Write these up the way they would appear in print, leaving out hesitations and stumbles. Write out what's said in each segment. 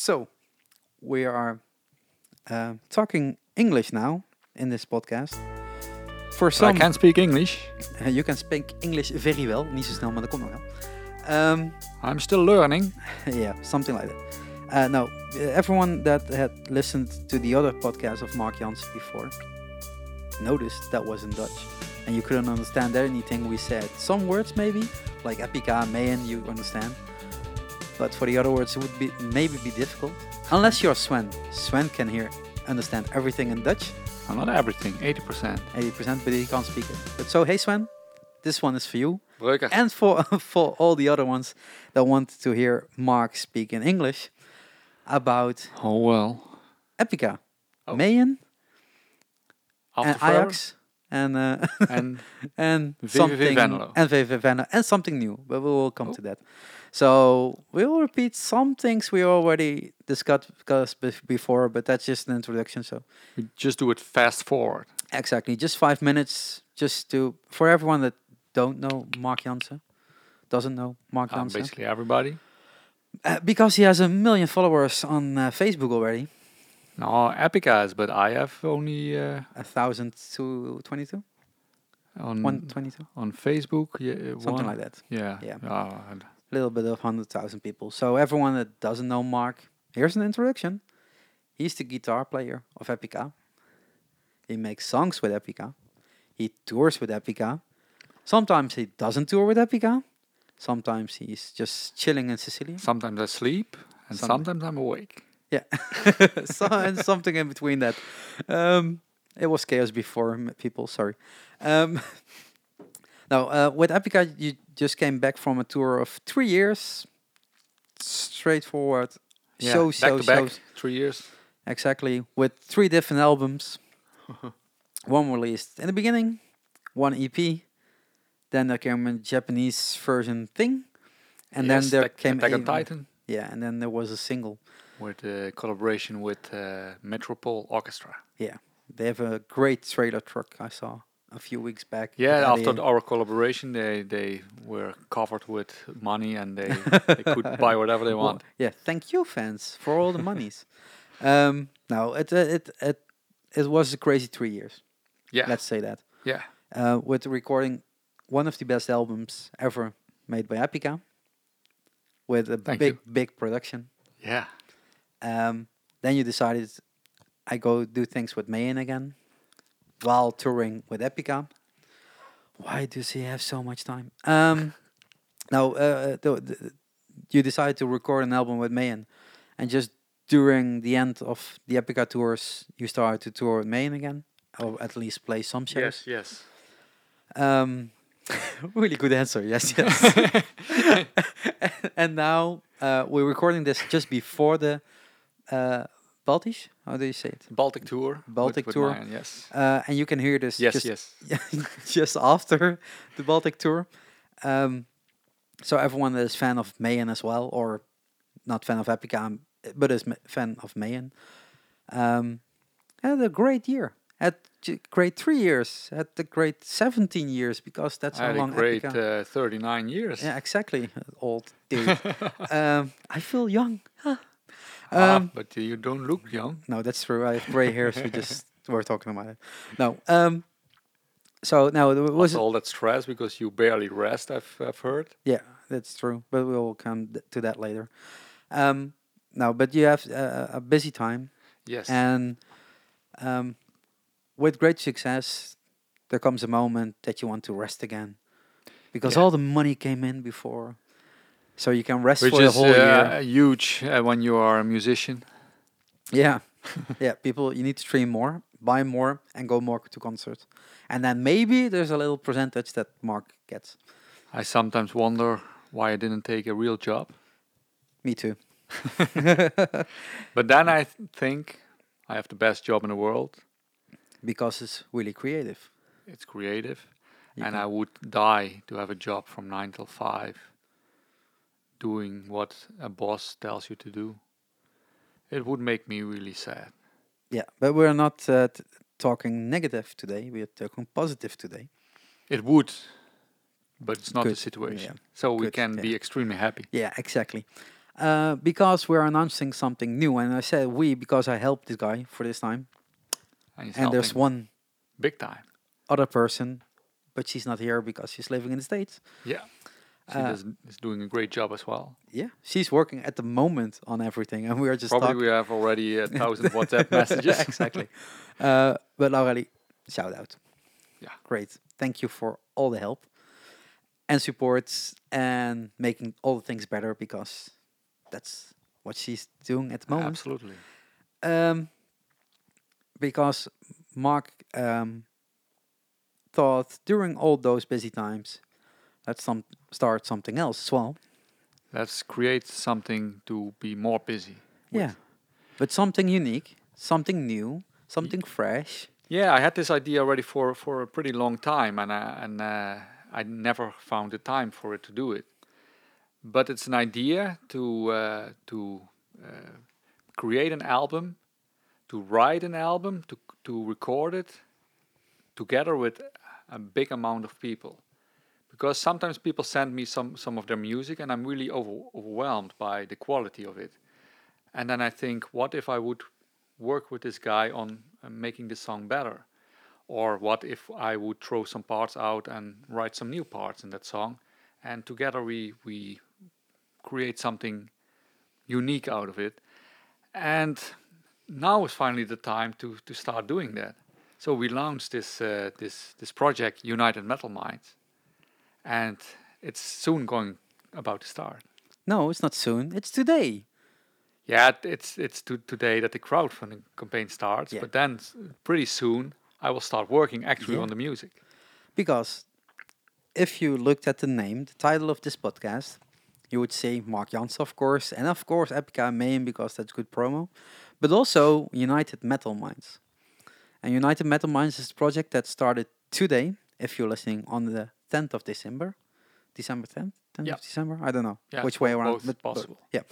So, we are talking English now in this podcast. For I some, can speak English. you can speak English very well. Niet zo snel, maar dat komt nog wel. I'm still learning. Yeah, something like that. No, everyone that had listened to the other podcast of Mark Jansen before noticed that was in Dutch. And you couldn't understand anything we said. Some words maybe, like epica, mayen, you understand. But for the other words, it would be maybe be difficult. Unless you're Sven. Sven can understand everything in Dutch. Not everything, 80%. 80%, but he can't speak it. But so, hey Sven, this one is for you. Breuker. And for all the other ones that want to hear Mark speak in English about Oh well. Epica, Oh. Mayen, After and forever. Ajax, and And and VVV something Venlo. and VVV Venlo, and something new. But we will come to that. So we will repeat some things we already discussed before, but that's just an introduction. So we just do it fast forward. exactly, just 5 minutes, just to for everyone that doesn't know Mark Jansen, Basically everybody. because he has 1 million followers on Facebook already. No, Epica has, but I have only 1,022, on 122, on Facebook. something like that. Yeah. Yeah. And A little bit of 100,000 people. So everyone that doesn't know Mark, here's an introduction. He's the guitar player of Epica. He makes songs with Epica. He tours with Epica. Sometimes he doesn't tour with Epica. Sometimes he's just chilling in Sicily. sometimes I sleep, and sometimes I'm awake. Yeah, and something in between that. It was chaos before, people. Sorry. Now, with Epica, you just came back from a tour of 3 years. Straightforward. Yeah, Shows. back to back, 3 years. Exactly. With 3 different albums. One released in the beginning, one EP. Then there came a Japanese version thing. And Yes, then there came Attack on a- Titan Yeah, and then there was a single. with collaboration with Metropole Orchestra. Yeah, they have a great trailer truck I saw a few weeks back. Yeah, at after the- our collaboration, they were covered with money and they could buy whatever they Well, want. yeah, thank you, fans, for all the monies. No, it was a crazy 3 years. Yeah, Let's say that. yeah, With recording one of the best albums ever made by Epica, with a Thank big production. yeah. Then you decided I go do things with Mayen again, while touring with Epica. Why does he have so much time? No, you decided to record an album with Mayen, and just during the end of the Epica tours, you started to tour with Mayen again, or at least play some shows. Yes. Really good answer. Yes. And now we're recording this just before the Baltisch. How do you say it? Baltic tour. Baltic with tour. Mayan, yes. And you can hear this Yes, just, yes. just after the Baltic tour. So everyone that is fan of Mayen as well, or not fan of Epica, but is fan of Mayen, had a great year. Had great 3 years. Had a great 17 years, because that's I how had a long great Epica. 39 years. Yeah, exactly. Old dude. I feel young. But you don't look young. No, that's true. I have gray hairs. We just were talking about it. No. So now there was After all that stress because you barely rest, I've heard. yeah, that's true. But we will come to that later. No, but you have a busy time, Yes. and with great success, there comes a moment that you want to rest again, because Yeah. all the money came in before, so you can rest Which for the is whole year. huge when you are a musician. Yeah, yeah. People, you need to stream more, buy more, and go more to concerts, and then maybe there's a little percentage that Mark gets. I sometimes wonder why I didn't take a real job. Me too. But then I think I have the best job in the world. Because it's really creative. It's creative. You And can- I would die to have a job from 9 till 5 doing what a boss tells you to do. It would make me really sad. Yeah, but we're not talking negative today. We're talking positive today. It would, but it's not Good, the situation. yeah. So we Good, can be yeah. extremely happy. Yeah, exactly. Because we're announcing something new, and I said we because I helped this guy for this time. And he's And there's helping one big time. other person, but she's not here because she's living in the States. Yeah. She Uh, is doing a great job as well. Yeah, she's working at the moment on everything, and we are just Probably talking. we have already 1,000 WhatsApp messages. Exactly. But Laurelie, shout out. Yeah. Great. Thank you for all the help and support and making all the things better, because that's what she's doing at the moment. Absolutely. Um, because Mark thought during all those busy times, let's start something else as well. Let's create something to be more busy. Yeah, but something unique, something new, something fresh. Yeah, I had this idea already for a pretty long time, and I never found the time for it to do it. But it's an idea to create an album, to write an album, to record it together with a big amount of people. Because sometimes people send me some of their music, and I'm really overwhelmed by the quality of it. And then I think, what if I would work with this guy on making this song better? Or what if I would throw some parts out and write some new parts in that song, and together we create something unique out of it? And now is finally the time to start doing that. So we launched this project, United Metal Minds, and it's soon going about to start. No, it's not soon. It's today. Yeah, it's today that the crowdfunding campaign starts, Yeah. but then pretty soon I will start working actually Yeah. on the music. Because if you looked at the name, the title of this podcast, you would say Mark Jansen, of course, and of course Epica and Mayhem, because that's good promo, but also United Metal Minds. And United Metal Minds is a project that started today, if you're listening on the 10th of December. December 10th? 10th Yeah. of December? I don't know Yeah, which way around. both possible. yeah.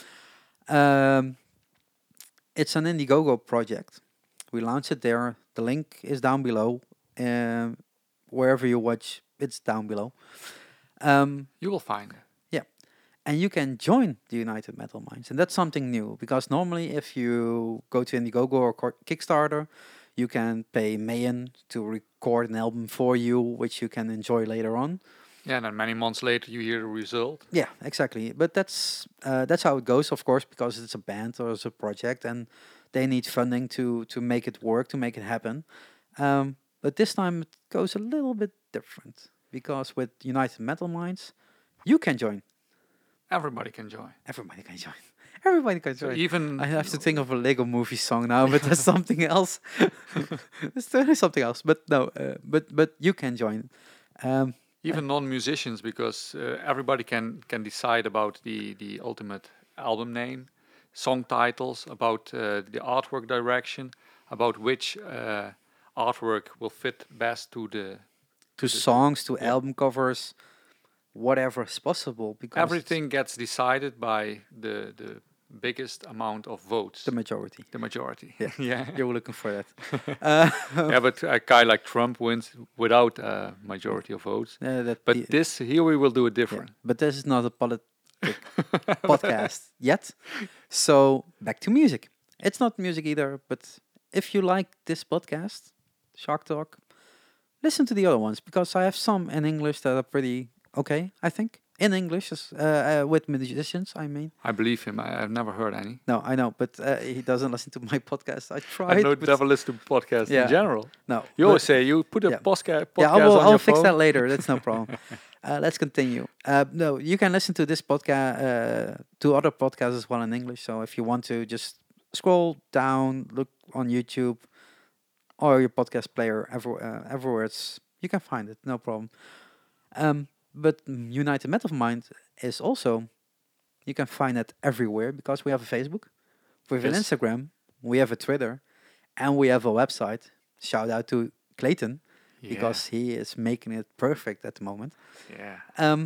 It's an Indiegogo project. We launched it there. The link is down below. Wherever you watch, it's down below. You will find it. And you can join the United Metal Minds. And that's something new, because normally if you go to Indiegogo or Kickstarter, you can pay Mayan to record an album for you, which you can enjoy later on. Yeah, and then many months later you hear the result. Yeah, exactly. But that's how it goes, of course, because it's a band or it's a project, and they need funding to make it work, to make it happen. But this time it goes a little bit different, because with United Metal Minds, you can join. Everybody can join. Everybody can join. Everybody can So join. even I have to think of a Lego Movie song now, but that's something else. It's totally something else. But no, but you can join. even non-musicians, because everybody can decide about the ultimate album name, song titles, about the artwork direction, about which artwork will fit best to the To songs, to yeah. album covers, whatever is possible. Because everything gets decided by the biggest amount of votes, the majority. the majority. Yeah. yeah. You were looking for that. Yeah, but a guy like Trump wins without a majority of votes. But here we will do it different. But this is not a podcast yet. So back to music. It's not music either, but if you like this podcast, Shark Talk, listen to the other ones, because I have some in English that are pretty okay, I think. In English, with musicians, I mean. I believe him. I've never heard any. No, I know, but he doesn't listen to my podcast. I tried. I don't never listen to podcasts Yeah. in general. No. You always say you put a yeah. podcast Yeah, on I'll your fix phone. that later. That's no problem. Let's continue. No, you can listen to this podcast, to other podcasts as well in English. So if you want to, just scroll down, look on YouTube or your podcast player, everywhere you can find it. No problem. But United Metal Mind is also, you can find it everywhere, because we have a Facebook, we have an Yes. Instagram, we have a Twitter, and we have a website. Shout out to Clayton, because he is making it perfect at the moment. Yeah.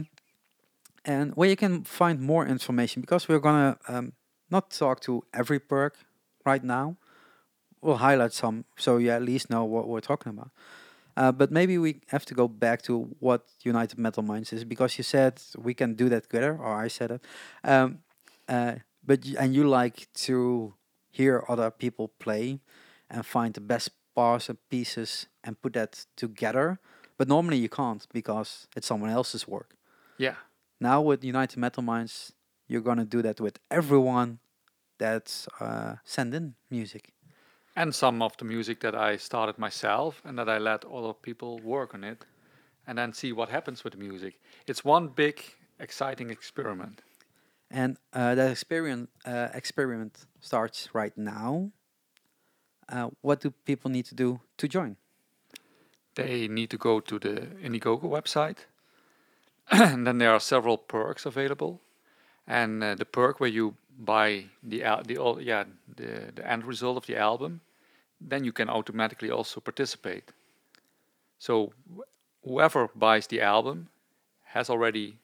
And where you can find more information, because we're gonna not talk to every perk right now. We'll highlight some, so you at least know what we're talking about. But maybe we have to go back to what United Metal Minds is, because you said we can do that together, or I said it. And you like to hear other people play and find the best parts and pieces and put that together. But normally you can't because it's someone else's work. Yeah. Now with United Metal Minds, you're gonna do that with everyone that's send in music. And some of the music that I started myself and that I let other people work on it and then see what happens with the music. It's one big, exciting experiment. And that experiment starts right now. What do people need to do to join? They need to go to the Indiegogo website, and then there are several perks available. And the perk where you buy the end result of the album, then you can automatically also participate. So whoever buys the album has already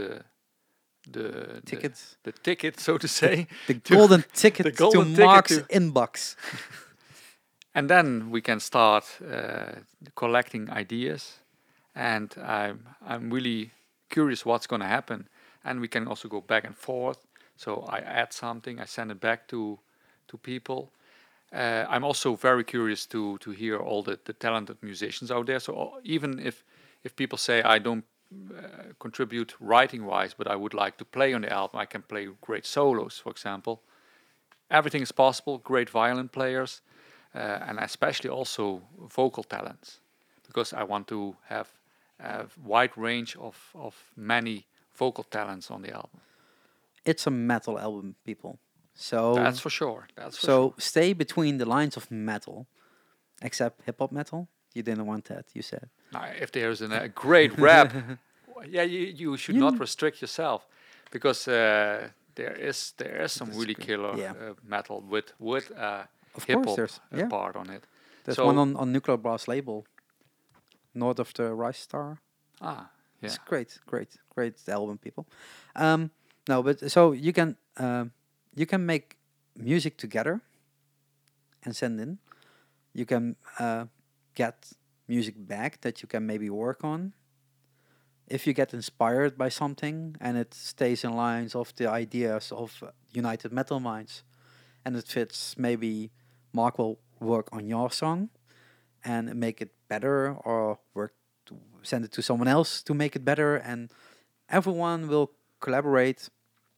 the Tickets. the ticket, so to say, The golden ticket the golden to ticket Mark's to- inbox. and then we can start collecting ideas. And I'm really curious what's going to happen. And we can also go back and forth. So I add something, I send it back to people. I'm also very curious to hear all the talented musicians out there. So even if people say I don't contribute writing wise, but I would like to play on the album, I can play great solos, for example. Everything is possible. Great violin players, and especially also vocal talents, because I want to have a wide range of many vocal talents on the album. It's a metal album, people. So That's for sure. That's for so sure. stay between the lines of metal, except hip hop metal. You didn't want that, you said. Now, if there's a great rap, you should You- not restrict yourself, because there is some really great. killer Yeah. metal with Of hip course, hop there's yeah. part on it. There's So- one on Nuclear Blast label, North of the Rice Star. Yeah. It's great album, people. No, but so you can make music together and send in. You can get music back that you can maybe work on. If you get inspired by something and it stays in lines of the ideas of United Metal Minds, and it fits, maybe Mark will work on your song and make it better, or send it to someone else to make it better, and everyone will collaborate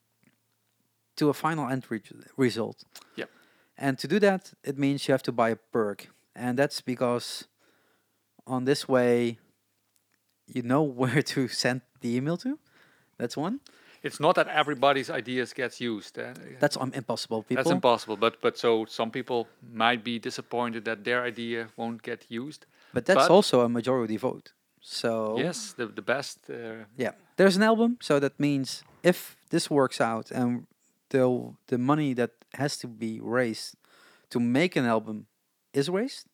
to a final end result. Yep. And to do that, it means you have to buy a perk, and that's because on this way you know where to send the email to. That's one. It's not that everybody's ideas gets used. That's impossible, people. That's impossible. But so some people might be disappointed that their idea won't get used. But that's but- also a majority vote. So Yes, the best. yeah, there's an album, so that means if this works out and the money that has to be raised to make an album is raised,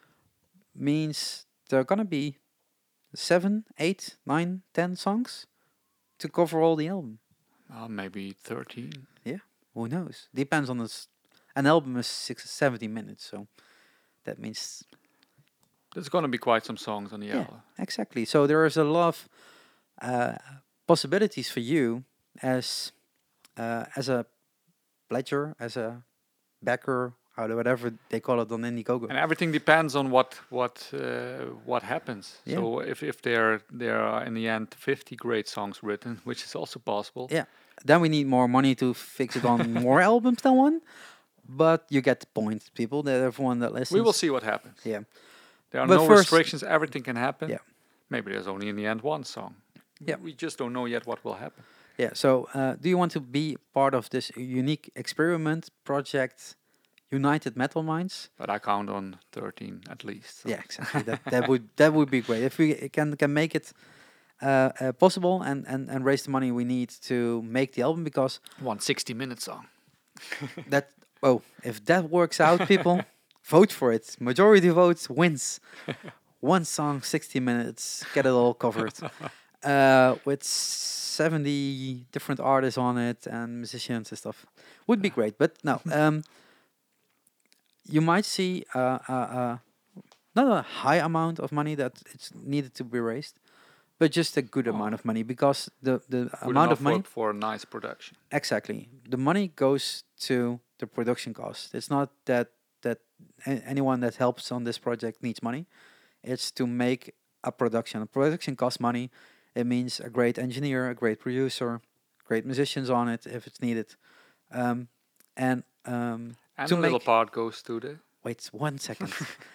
means there are gonna be 7, 8, 9, 10 songs to cover all the album. Maybe 13. Who knows? Depends on this. An album is 70 minutes, so that means There's going to be quite some songs on the Yeah. album. exactly. So there is a lot of possibilities for you as a pledger, as a backer, whatever they call it on Indiegogo. And everything depends on what happens. Yeah. So if there are in the end 50 great songs written, which is also possible. Yeah. Then we need more money to fix it on more albums than one. But you get the point, people. That everyone that listens. We will see what happens. Yeah. There are But no first- restrictions. Everything can happen. Yeah. Maybe there's only in the end one song. Yeah. We just don't know yet what will happen. Yeah. So, do you want to be part of this unique experiment project, United Metal Minds? But I count on 13 at least. So. Yeah, exactly. that would be great if we can make it possible and raise the money we need to make the album, because One 60-minute song. if that works out, people vote for it. Majority votes wins. One song, 60 minutes, get it all covered. With 70 different artists on it and musicians and stuff. Would be great, but no. You might see not a high amount of money that it's needed to be raised, but just a good Oh, amount of money, because the good amount of enough money, for a nice production. exactly, the money goes to the production cost. It's not that anyone that helps on this project needs money. It's to make a production. A production costs money. It means a great engineer, a great producer, great musicians on it if it's needed. Um, and And to a little make, part goes to the. wait 1 second.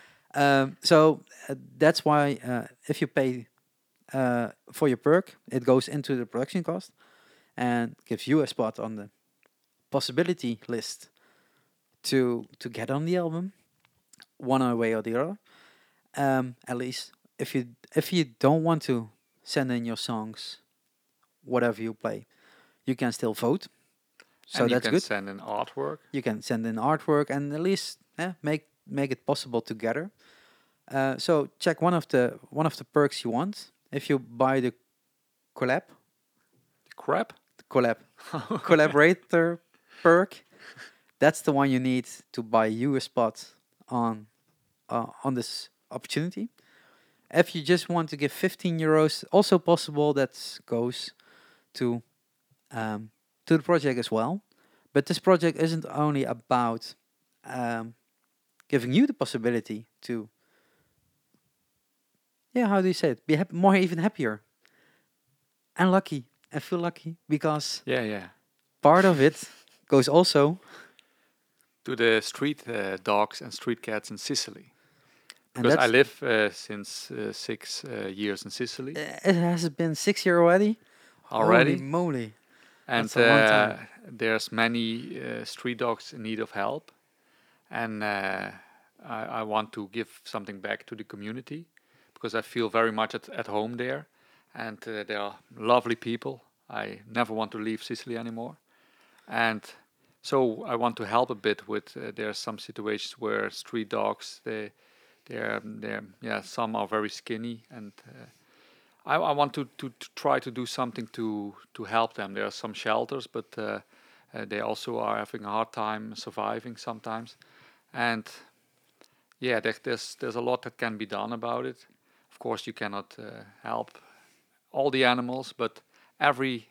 So that's why if you pay for your perk, it goes into the production cost and gives you a spot on the possibility list to get on the album, one way or the other. At least if you don't want to send in your songs, whatever you play, you can still vote. So And you that's can good. send an artwork. You can send in artwork and at least make it possible together. So check one of the perks you want. If you buy the collab Crap. collab collaborator perk, that's the one you need to buy you a spot on this opportunity. If you just want to give 15 euros, also possible, that goes to to the project as well. But this project isn't only about um, giving you the possibility to, yeah, how do you say it? Be more even happier and lucky and feel lucky, because Yeah, yeah. part of it goes also, To the street dogs and street cats in Sicily. and Because I that's live since 6 years in Sicily it has been 6 years already. Holy already, moly, and that's a long time. there's many street dogs in need of help, and I want to give something back to the community because I feel very much at home there, and they are lovely people. I never want to leave Sicily anymore, and so I want to help a bit with. There are some situations where street dogs they're yeah, some are very skinny, and I want to try to do something to help them. There are some shelters, but they also are having a hard time surviving sometimes, and yeah, there's a lot that can be done about it. Of course, you cannot help all the animals, but every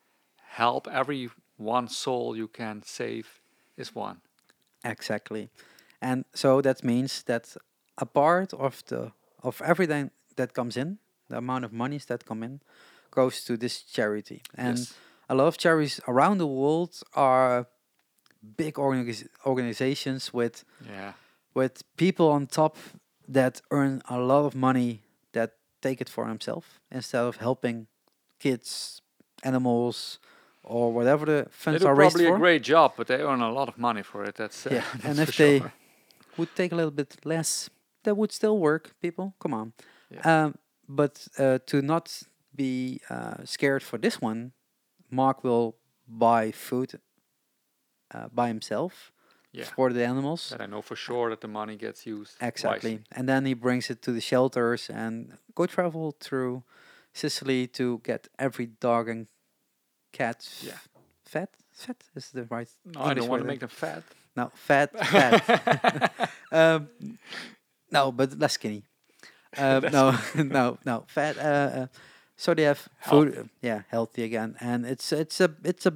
every one soul you can save is one. Exactly. And so that means that a part of everything that comes in, the amount of monies that come in, goes to this charity. And Yes. a lot of charities around the world are big organizations Yeah. with people on top that earn a lot of money, that take it for themselves instead of helping kids, animals, or whatever the They funds do are raised probably a for. great job, but they earn a lot of money for it. That's Yeah, that's and for if they sure. would take a little bit less, that would still work. People, come on. Yeah. But to not be scared for this one, Mark will buy food by himself Yeah. for the animals. That I know for sure that the money gets used Exactly, wisely. and then he brings it to the shelters and go travel through Sicily to get every dog and cat Yeah. fed. Fed is the right No, I English don't want to word. make them fat. No, fat. um, no, but less skinny. No, no, fat. So they have food. Healthy. Yeah, healthy again, and it's a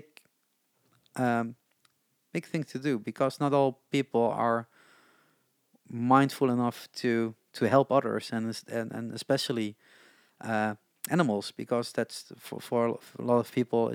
um, big thing to do, because not all people are mindful enough to help others, and especially animals, because that's for a lot of people,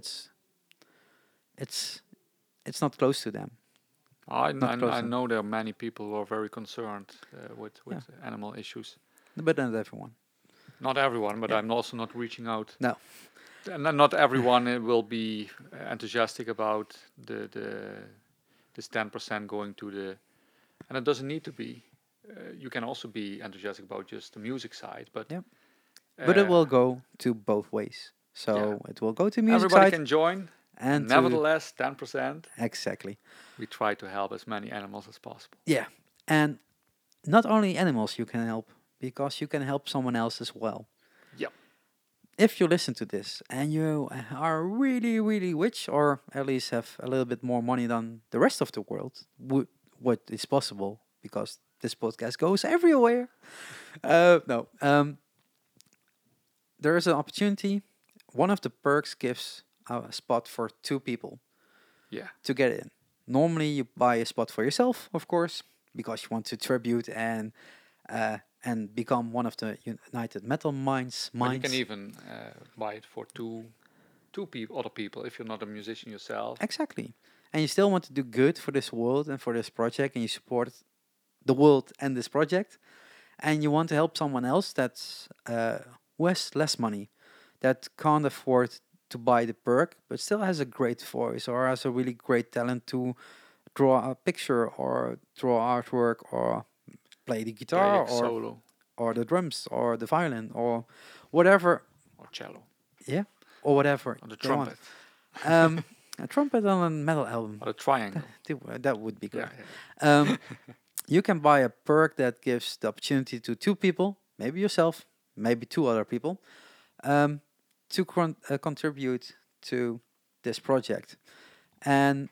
it's it's not close to them, not close I to them. know there are many people who are very concerned with Yeah, animal issues. but not everyone. Not everyone, but Yeah. I'm also not reaching out. No. And not everyone will be enthusiastic about the this 10% going to the, and it doesn't need to be. You can also be enthusiastic about just the music side, but Yep. But it uh, will go to both ways. So yeah, it will go to music everybody side can join. and to Nevertheless, 10%. exactly. We try to help as many animals as possible. Yeah. And not only animals you can help, because you can help someone else as well. Yep. If you listen to this and you are really, really rich, or at least have a little bit more money than the rest of the world, what is possible, because this podcast goes everywhere. No. there is an opportunity. One of the perks gives a spot for 2 people Yeah. to get in. Normally, you buy a spot for yourself, of course, because you want to tribute and become one of the United Metal Minds. But you can even buy it for two people, other people, if you're not a musician yourself. Exactly. And you still want to do good for this world and for this project, and you support the world and this project, and you want to help someone else that's who has less money, that can't afford to buy the perk, but still has a great voice or has a really great talent to draw a picture or draw artwork or play the Play guitar a solo or the drums or the violin or whatever. or cello Yeah, or whatever or the they want. trumpet A trumpet on a metal album. or the triangle. That would be Yeah, good. yeah. You can buy a perk that gives the opportunity to 2 people, maybe yourself, maybe 2 other people, to contribute to this project. And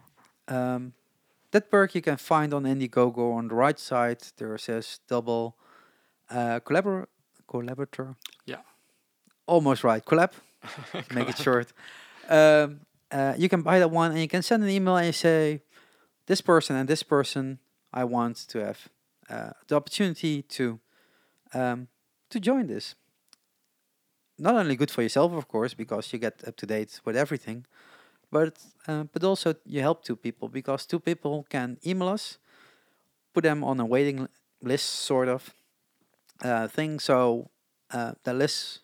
that perk you can find on Indiegogo. On the right side, there says double collaborator. Yeah. Almost right. Collab. Make it short. You can buy that one and you can send an email and you say, this person and this person, I want to have the opportunity to join this. Not only good for yourself, of course, because you get up to date with everything, but also you help 2 people because 2 people can email us, put them on a waiting list sort of thing. So the list,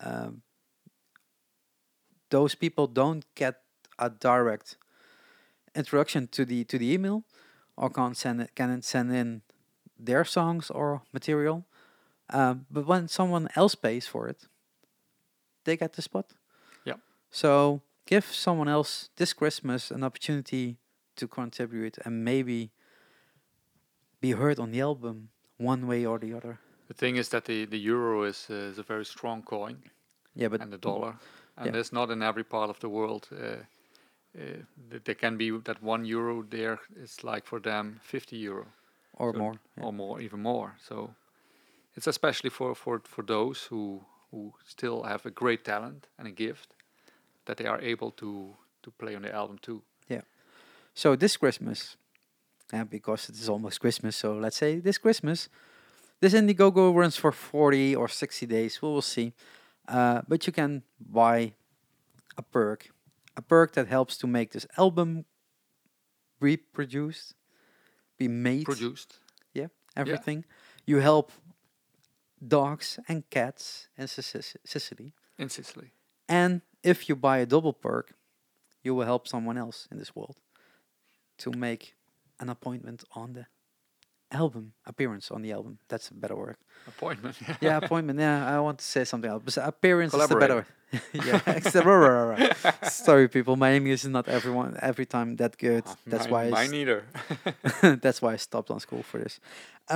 those people don't get a direct introduction to the email, or can send in their songs or material. But when someone else pays for it, they get the spot. Yep. So give someone else this Christmas an opportunity to contribute and maybe be heard on the album one way or the other. The thing is that the euro is a very strong coin, Yeah, but and the dollar, and yeah. there's not in every part of the world. There can be that €1 there is like for them €50 or so- more. Yeah. or more, even more. So it's especially for those who still have a great talent and a gift that they are able to play on the album too. So this Christmas, because it is almost Christmas, so let's say this Christmas, this Indiegogo runs for 40 or 60 days. We will see. But you can buy a perk that helps to make this album reproduced, be made, Produced everything. You help dogs and cats in Sicily. in Sicily. And if you buy a double perk, you will help someone else in this world to make an appointment on the album, appearance on the album. That's a better word. Appointment. Yeah, appointment. Yeah, I want to say something else. But appearance is the better Collaborate. word. Yeah, sorry, people. My English is not every time that good. That's why mine neither. that's why I stopped on school for this.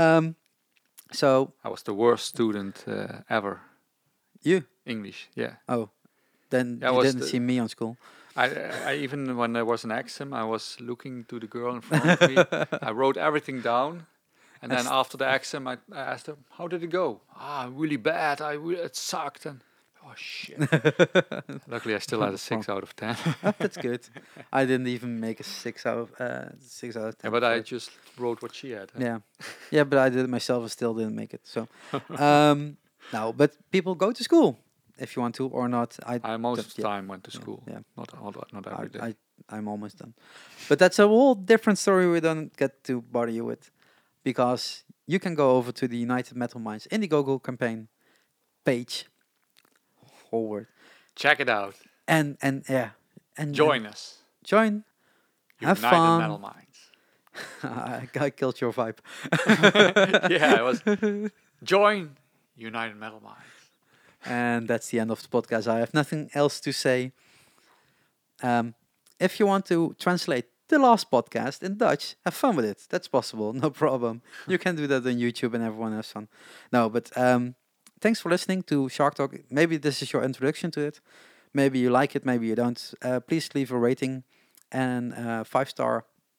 So I was the worst student ever. you English, yeah. then Yeah, I you was didn't the- see me on school. I even when there was an exam, I was looking to the girl in front of me. I wrote everything down, and then after the exam, I asked her, "How did it go?" Really bad. It sucked, and oh shit. Luckily, I still had a 6 out of 10. That's good. I didn't even make a 6 out of 10. Yeah, but for I it. just wrote what she had. Yeah, but I did it myself and still didn't make it. So, no, but people go to school if you want to or not. I most of the yeah, time went to school. Yeah, Not every day. I'm almost done. But that's a whole different story we don't get to bother you with, because you can go over to the United Metal Minds Indiegogo campaign page, whole word, Check it out. and Join us. join, have United fun. Metal Minds. I killed your vibe. Yeah, it was. Join United Metal Minds. And that's the end of the podcast. I have nothing else to say. If you want to translate the last podcast in Dutch, have fun with it. That's possible, no problem. You can do that on YouTube and everyone has fun. No, but thanks for listening to Shark Talk. Maybe this is your introduction to it. Maybe you like it, maybe you don't. Please leave a rating and 5-star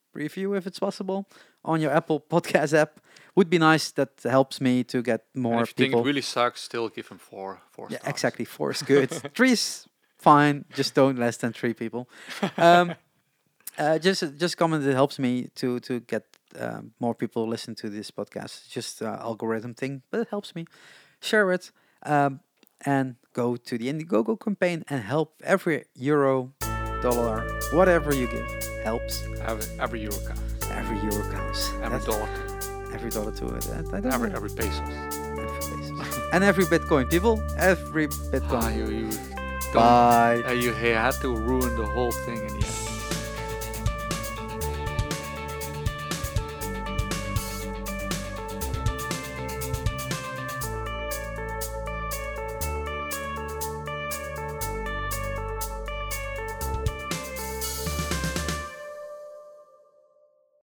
review if it's possible on your Apple Podcast app. Would be nice. That helps me to get And more if you think people. it really sucks, still give him four Yeah, stars. exactly. 4 is good. 3 is fine. Just don't less than 3 people. Um, just comment. It helps me to get more people listen to this podcast. It's just algorithm thing, but it helps me. Share it, and go to the Indiegogo campaign and help. Every euro, dollar, whatever you give helps. Every euro counts. Every euro counts. Every That's- dollar. Every dollar to it. I don't know. Every pesos. Every pesos. And every Bitcoin, people. Every Bitcoin. You Bye. you had to ruin the whole thing in the end.